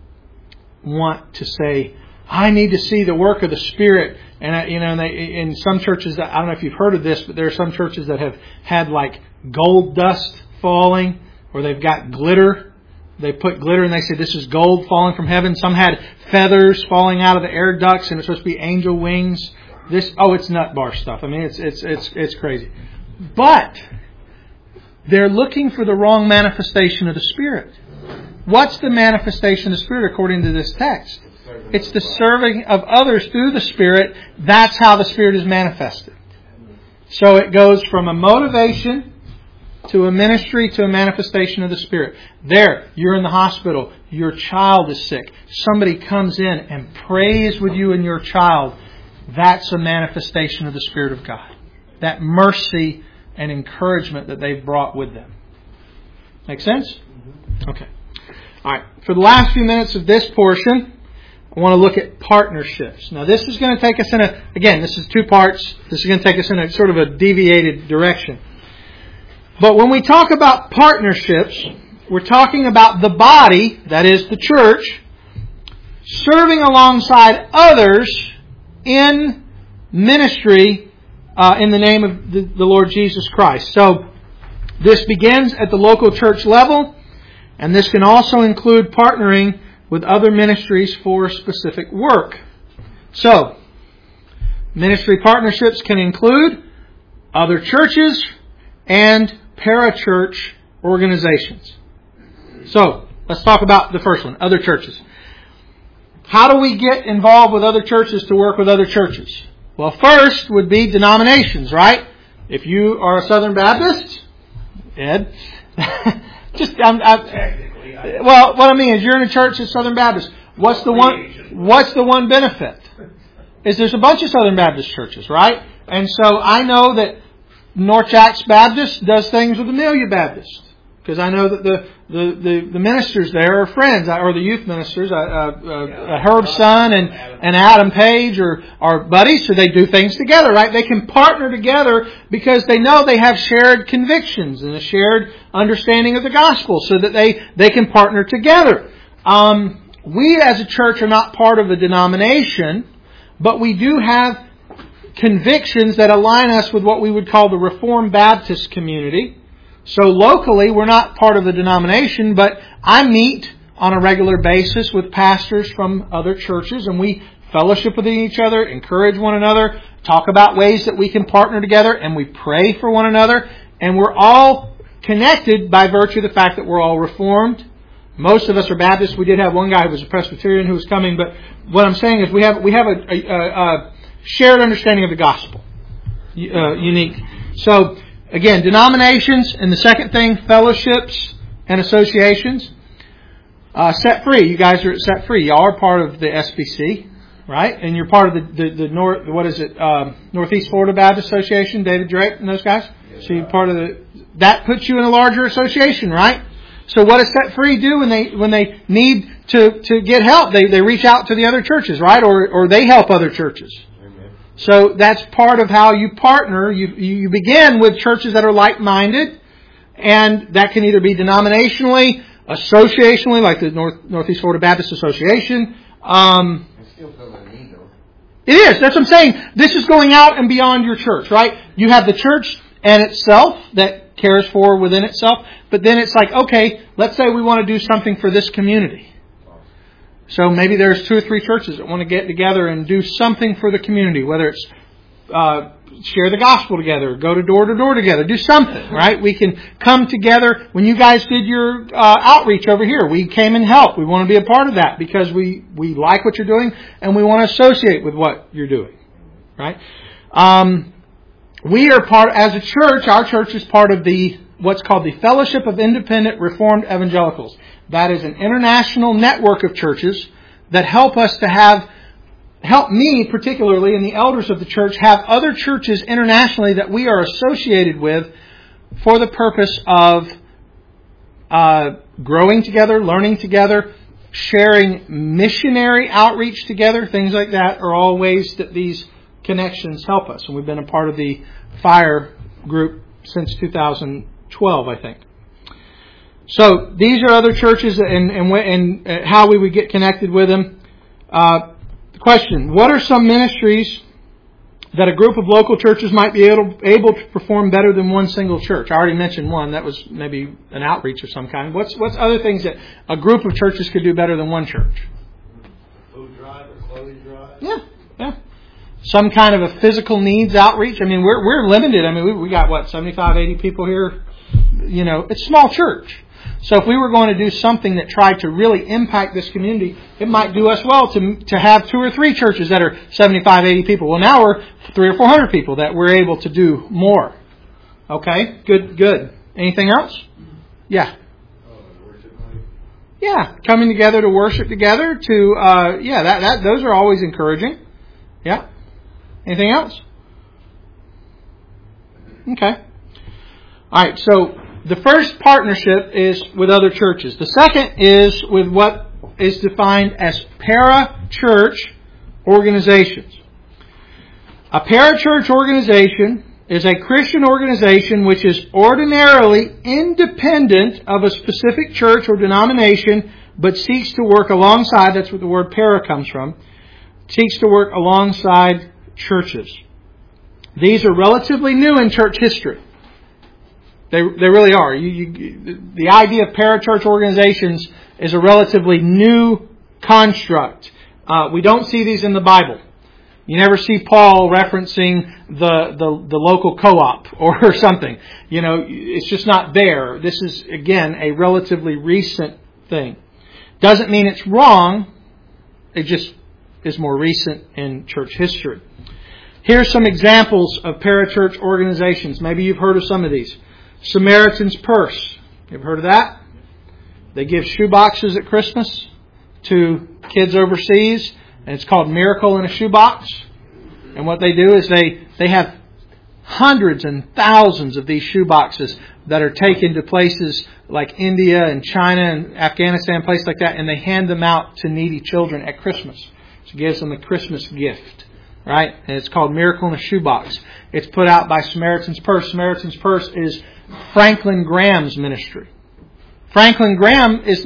want to say, I need to see the work of the Spirit. And in some churches, I don't know if you've heard of this, but there are some churches that have had like gold dust falling, or they've got glitter. They put glitter and they say this is gold falling from heaven. Some had feathers falling out of the air ducts, and it's supposed to be angel wings. It's nut bar stuff. I mean, it's crazy. But they're looking for the wrong manifestation of the Spirit. What's the manifestation of the Spirit according to this text? It's the serving of others through the Spirit. That's how the Spirit is manifested. So it goes from a motivation to a ministry to a manifestation of the Spirit. There, you're in the hospital. Your child is sick. Somebody comes in and prays with you and your child. That's a manifestation of the Spirit of God. That mercy and encouragement that they've brought with them. Make sense? Okay. All right. For the last few minutes of this portion, I want to look at partnerships. Now, this is going to take us this is 2 parts. This is going to take us in a sort of a deviated direction. But when we talk about partnerships, we're talking about the body, that is the church, serving alongside others in ministry in the name of the Lord Jesus Christ. So, this begins at the local church level, and this can also include partnering with other ministries for specific work. So, ministry partnerships can include other churches and parachurch organizations. So, let's talk about the first one, other churches. How do we get involved with other churches to work with other churches? Well, first would be denominations, right? If you are a Southern Baptist, Ed, well, what I mean is you're in a church that's Southern Baptist. What's the one benefit? Is there's a bunch of Southern Baptist churches, right? And so I know that North Jacks Baptist does things with Amelia Baptist. Because I know that the ministers there are friends, or the youth ministers, Herb Son and Adam Page are buddies, so they do things together, right? They can partner together because they know they have shared convictions and a shared understanding of the gospel, so that they can partner together. We as a church are not part of a denomination, but we do have convictions that align us with what we would call the Reformed Baptist community. So locally, we're not part of the denomination, but I meet on a regular basis with pastors from other churches, and we fellowship with each other, encourage one another, talk about ways that we can partner together, and we pray for one another. And we're all connected by virtue of the fact that we're all Reformed. Most of us are Baptists. We did have one guy who was a Presbyterian who was coming, but what I'm saying is we have a shared understanding of the gospel. Unique. So, again, denominations, and the second thing, fellowships and associations. Set Free. You guys are at Set Free. Y'all are part of the SBC. right? And you're part of the North, Northeast Florida Baptist Association, David Drake and those guys? So you're part of that puts you in a larger association, right? So what does Set Free do when they need to get help? They reach out to the other churches, right? Or they help other churches. Amen. So that's part of how you partner. You begin with churches that are like-minded, and that can either be denominationally, associationally, like the Northeast Florida Baptist Association.
I still feel a need, though.
It is. That's what I'm saying. This is going out and beyond your church, right? You have the church and itself that cares for within itself. But then it's like, okay, let's say we want to do something for this community. So maybe there's 2 or 3 churches that want to get together and do something for the community, whether it's share the gospel together, go to door together, do something, right? We can come together. When you guys did your outreach over here, we came and helped. We want to be a part of that because we like what you're doing and we want to associate with what you're doing, right? We are part, as a church, our church is part of what's called the Fellowship of Independent Reformed Evangelicals. That is an international network of churches that help us to help me particularly and the elders of the church have other churches internationally that we are associated with for the purpose of growing together, learning together, sharing missionary outreach together. Things like that are all ways that these connections help us. And we've been a part of the FIRE group since 2012, I think. So these are other churches and how we would get connected with them. The question, what are some ministries that a group of local churches might be able to perform better than one single church? I already mentioned one. That was maybe an outreach of some kind. What's other things that a group of churches could do better than one church?
Food drive or clothing drive?
Yeah. Some kind of a physical needs outreach. I mean, we're limited. I mean, we got 75, 80 people here. You know, it's a small church. So if we were going to do something that tried to really impact this community, it might do us well to have 2 or 3 churches that are 75, 80 people. Well, now we're 300 or 400 people that we're able to do more. Okay, good. Anything else? Yeah. Yeah, coming together to worship together. Those are always encouraging. Yeah. Anything else? Okay. All right. So the first partnership is with other churches. The second is with what is defined as para-church organizations. A para-church organization is a Christian organization which is ordinarily independent of a specific church or denomination, but seeks to work alongside, that's what the word para comes from, seeks to work alongside churches. These are relatively new in church history. They really are. The idea of parachurch organizations is a relatively new construct. We don't see these in the Bible. You never see Paul referencing the local co-op or something. You know, it's just not there. This is, again, a relatively recent thing. Doesn't mean it's wrong. It just is more recent in church history. Here's some examples of parachurch organizations. Maybe you've heard of some of these. Samaritan's Purse. You ever heard of that? They give shoe boxes at Christmas to kids overseas, and it's called Miracle in a Shoebox. And what they do is they have hundreds and thousands of these shoe boxes that are taken to places like India and China and Afghanistan, places like that, and they hand them out to needy children at Christmas. So it gives them a Christmas gift. Right? And it's called Miracle in a Shoebox. It's put out by Samaritan's Purse. Samaritan's Purse is Franklin Graham's ministry. Franklin Graham this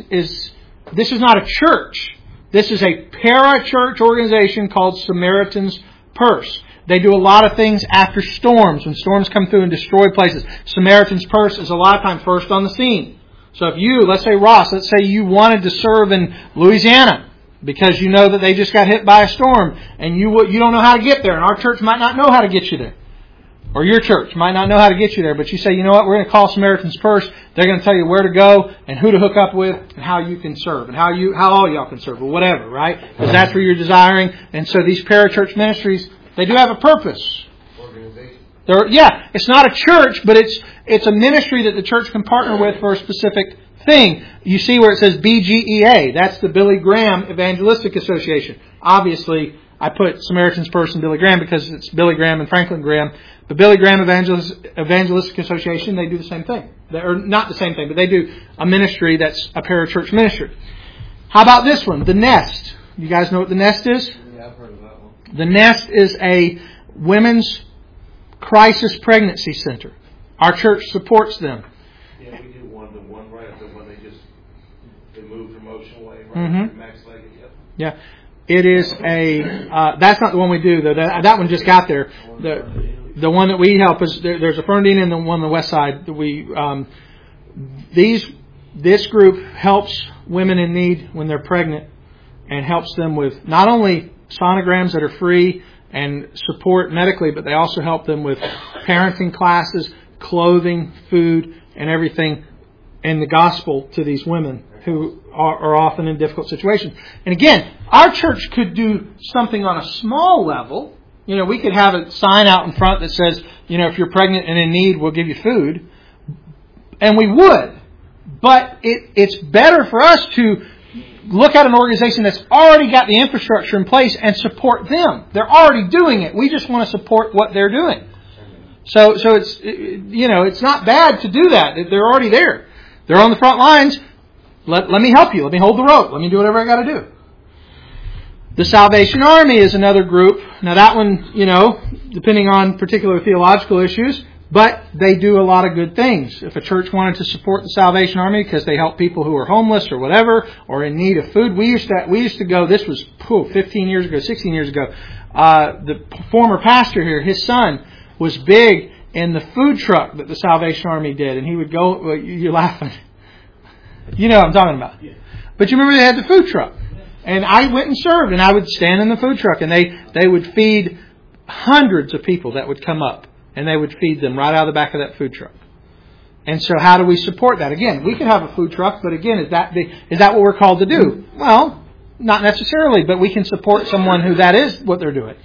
is not a church. This is a para-church organization called Samaritan's Purse. They do a lot of things after storms. When storms come through and destroy places, Samaritan's Purse is a lot of times first on the scene. So if let's say you wanted to serve in Louisiana, because you know that they just got hit by a storm and you don't know how to get there, and our church might not know how to get you there. Or your church might not know how to get you there, but you say, you know what, we're going to call Samaritan's Purse. They're going to tell you where to go and who to hook up with and how you can serve and how all y'all can serve or whatever, right? Because that's where you're desiring. And so these parachurch ministries, they do have a purpose.
Organization.
It's not a church, but it's a ministry that the church can partner with for a specific thing. You see where it says BGEA. That's the Billy Graham Evangelistic Association. Obviously, I put Samaritan's Purse and Billy Graham because it's Billy Graham and Franklin Graham. The Billy Graham Evangelistic Association, they do the same thing. Or not the same thing, but they do a ministry that's a parachurch ministry. How about this one? The Nest. You guys know what the Nest is?
Yeah, I've heard of that one.
The Nest is a women's crisis pregnancy center. Our church supports them.
Yeah, we do the one right up there when they moved from Ocean Way, right?
Mm-hmm.
Max Leggett, yep.
Yeah. It is that's not the one we do, though. That one just got there. The one that we help is, there's a Fernandina and the one on the west side. This group helps women in need when they're pregnant and helps them with not only sonograms that are free and support medically, but they also help them with parenting classes, clothing, food, and everything in the gospel to these women who are often in difficult situations. And again, our church could do something on a small level. We could have a sign out in front that says, if you're pregnant and in need, we'll give you food. And we would. But it's better for us to look at an organization that's already got the infrastructure in place and support them. They're already doing it. We just want to support what they're doing. So it's not bad to do that. They're already there. They're on the front lines. Let me help you. Let me hold the rope. Let me do whatever I got to do. The Salvation Army is another group. Now that one, depending on particular theological issues, but they do a lot of good things. If a church wanted to support the Salvation Army because they help people who are homeless or whatever, or in need of food, we used to go, this was 15 years ago, 16 years ago, the former pastor here, his son, was big in the food truck that the Salvation Army did. And he would go, well, you're laughing. You know what I'm talking about. Yeah. But you remember they had the food truck. And I went and served, and I would stand in the food truck, and they would feed hundreds of people that would come up, and they would feed them right out of the back of that food truck. And so how do we support that? Again, we can have a food truck, but again, is that what we're called to do? Well, not necessarily, but we can support someone who that is what they're doing.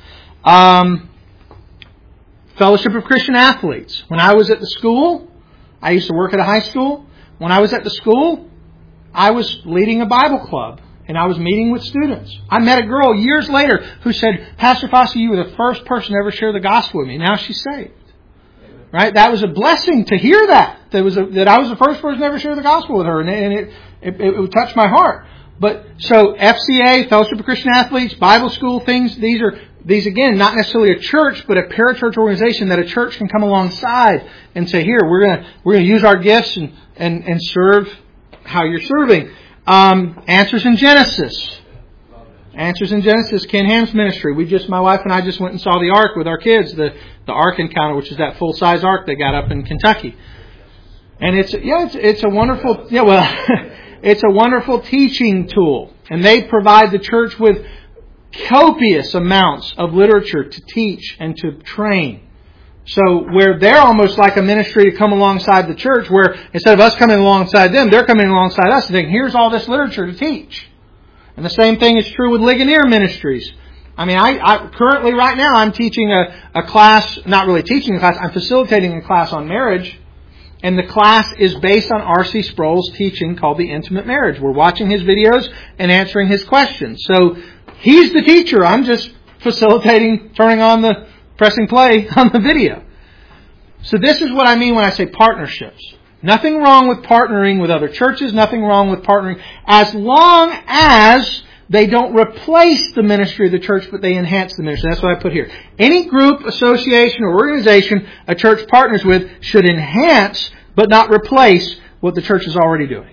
Fellowship of Christian Athletes. When I was at the school, I used to work at a high school. When I was at the school, I was leading a Bible club, and I was meeting with students. I met a girl years later who said, Pastor Fossey, you were the first person to ever share the gospel with me. Now she's saved. Right? That was a blessing to hear that. That I was the first person to ever share the gospel with her, and it touched my heart. But so FCA, Fellowship of Christian Athletes, Bible school things, these again, not necessarily a church, but a parachurch organization that a church can come alongside and say, here, we're gonna use our gifts and serve how you're serving. Answers in Genesis. Answers in Genesis, Ken Ham's ministry. My wife and I just went and saw the Ark with our kids, the Ark Encounter, which is that full-size Ark they got up in Kentucky. And it's a wonderful, it's a wonderful teaching tool. And they provide the church with copious amounts of literature to teach and to train. So where they're almost like a ministry to come alongside the church, where instead of us coming alongside them, they're coming alongside us and saying, here's all this literature to teach. And the same thing is true with Ligonier Ministries. I mean, I currently right now I'm teaching a class, not really teaching a class, I'm facilitating a class on marriage. And the class is based on R.C. Sproul's teaching called The Intimate Marriage. We're watching his videos and answering his questions. So he's the teacher. I'm just facilitating, pressing play on the video. So this is what I mean when I say partnerships. Nothing wrong with partnering with other churches. Nothing wrong with partnering as long as they don't replace the ministry of the church, but they enhance the ministry. That's what I put here. Any group, association, or organization a church partners with should enhance, but not replace, what the church is already doing.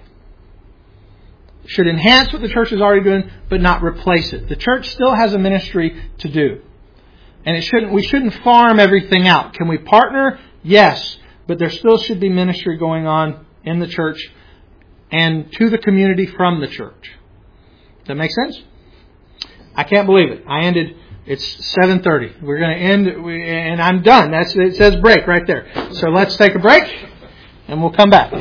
Should enhance what the church is already doing, but not replace it. The church still has a ministry to do. And we shouldn't farm everything out. Can we partner? Yes. But there still should be ministry going on in the church and to the community from the church. Does that make sense? I can't believe it. It's 7:30. We're going to end, and I'm done. It says break right there. So let's take a break, and we'll come back.